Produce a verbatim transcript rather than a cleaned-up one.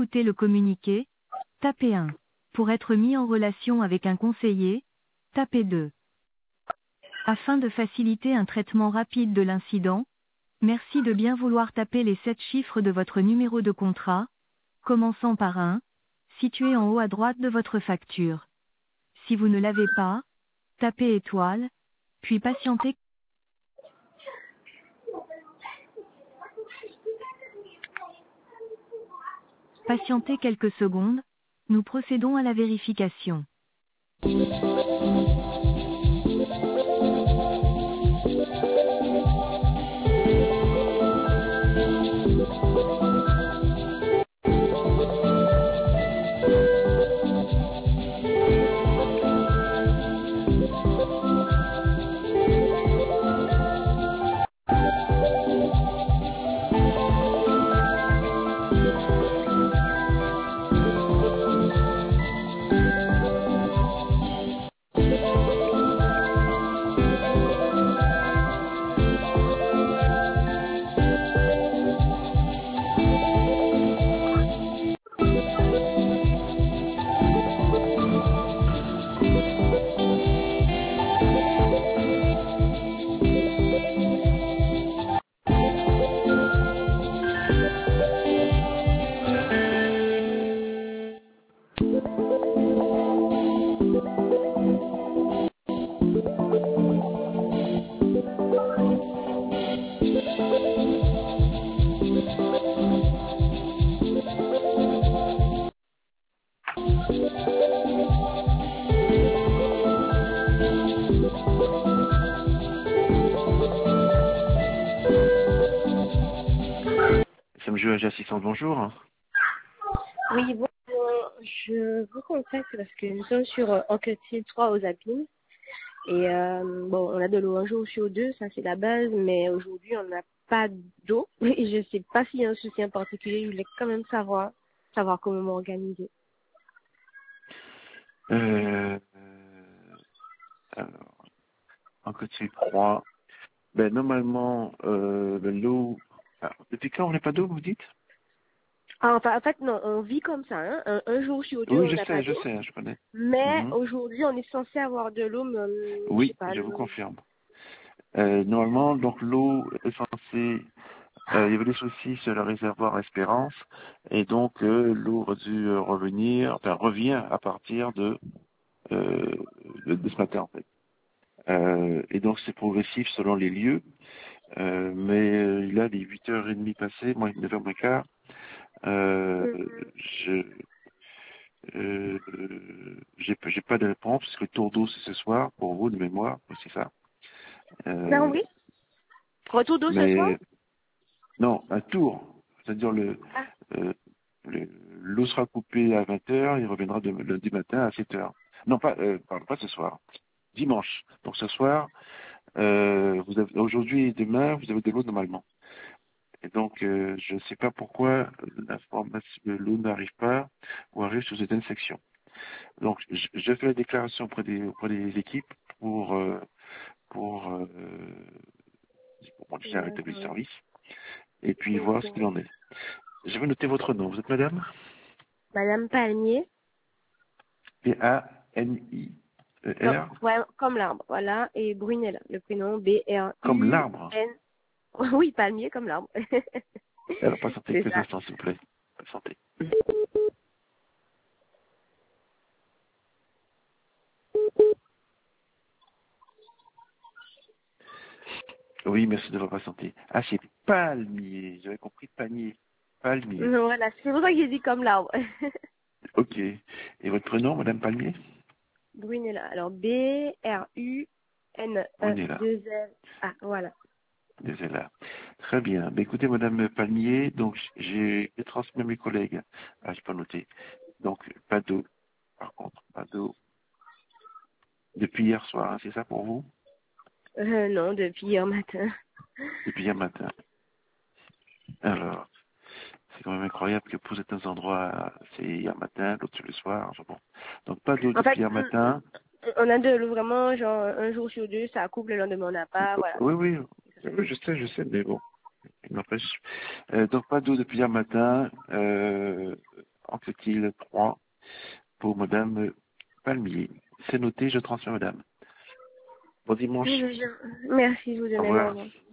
écouter le communiqué, tapez un. Pour être mis en relation avec un conseiller, tapez deux. Afin de faciliter un traitement rapide de l'incident, merci de bien vouloir taper les sept chiffres de votre numéro de contrat, commençant par un, situé en haut à droite de votre facture. Si vous ne l'avez pas, tapez étoile, puis patientez. Patientez quelques secondes, nous procédons à la vérification. Ça me joue à Assistance, bonjour. Oui, bon, euh, je vous contacte parce que nous sommes sur euh, Anquetil trois aux Alpines. Et euh, bon, on a de l'eau un jour sur deux, ça c'est la base, mais aujourd'hui on n'a pas d'eau. Et je sais pas s'il y a un souci en particulier, je voulais quand même savoir, savoir comment m'organiser. Euh, alors, en côté trois, ben, normalement, euh, ben, l'eau... Alors, depuis quand on n'a pas d'eau, vous dites? Ah, enfin, en fait, non, on vit comme ça, hein. Un, un jour sur deux, Oui, on je n'a pas sais, je d'eau. sais, je connais. Mais Mhm. aujourd'hui, on est censé avoir de l'eau, mais euh, je sais Oui, pas, je le... vous confirme. Euh, normalement, donc l'eau est censée... Euh, il y avait des soucis sur le réservoir Espérance, et donc euh, l'eau aurait dû euh, revenir, enfin revient à partir de, euh, de, de ce matin en fait. Euh, et donc c'est progressif selon les lieux, euh, mais euh, là les huit heures trente passées, moi neuf heures moins quart, euh, Mhm. je euh, j'ai j'ai pas de réponse parce que le tour d'eau c'est ce soir pour vous de mémoire, c'est ça. Non, Euh, oui. Retour d'eau ce soir? mais non, un tour, c'est-à-dire le Ah, euh, Le- l'eau sera coupée à vingt heures, il reviendra de, lundi matin à sept heures. Non, pas, euh, pardon, pas ce soir. Dimanche. Donc ce soir, euh, vous avez, aujourd'hui et demain, vous avez de l'eau normalement. Et donc, euh, je ne sais pas pourquoi l'information de l'eau n'arrive pas ou arrive sur certaines sections. Donc, je, je fais la déclaration auprès des, auprès des équipes pour, euh, pour, euh, pour modifier un rétablir le d'accord. service et puis voir Ok. ce qu'il en est. Je vais noter votre nom. Vous êtes madame? Madame Palmier. P A N I E Comme, R. ouais, comme l'arbre, voilà. Et Brunella, le prénom Comme B R U l'arbre. N. Oui, palmier comme l'arbre. Alors, patientez C'est quelques ça. instants, s'il vous plaît. Patientez. Oui, merci de votre patienter. Ah, c'est palmier. J'avais compris panier. Palmier. Voilà, c'est pour ça que j'ai dit comme l'arbre. Ok. Et votre prénom, Madame Palmier? Brunella. Alors B R U N E On est là. deux L. Ah, voilà. Désolé. Là. Très bien. Ben, écoutez, Madame Palmier, donc j'ai transmis à mes collègues. Ah, je peux noter. Donc, pas d'eau. Par contre, pas d'eau. Depuis hier soir, hein, c'est ça pour vous? Euh, non, depuis hier matin. Depuis hier matin. Alors, c'est quand même incroyable que pour certains endroits, c'est hier matin, d'autres le soir. Enfin bon. Donc, pas d'eau En depuis fait, hier matin. on a de l'eau vraiment, genre, un jour sur deux, ça coupe, le lendemain on n'a pas, voilà. Oui, oui, oui, je sais, je sais, mais bon, il n'empêche. Euh, donc pas d'eau depuis hier matin. Euh, Latil trois pour Madame Palmier. C'est noté, je transfère Madame. Bon dimanche. Je- je- Merci, je vous Au donne revoir. un